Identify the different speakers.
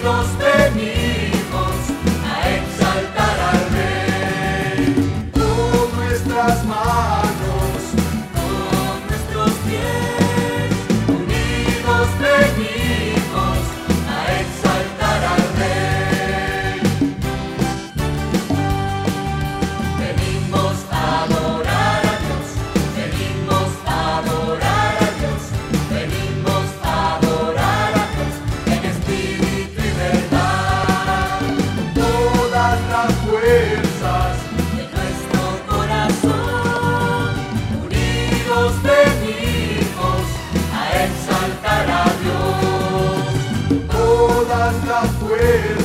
Speaker 1: Unidos venimos a exaltar al Rey. Con nuestras manos, con nuestros pies, unidos venimos a exaltar al Rey. Venimos a adorar a Dios, venimos a adorar a Dios, venimos a adorar a Dios en espíritu y verdad. Todas las fuerzas de nuestro corazón, unidos venimos a exaltar a Dios. Todas las fuerzas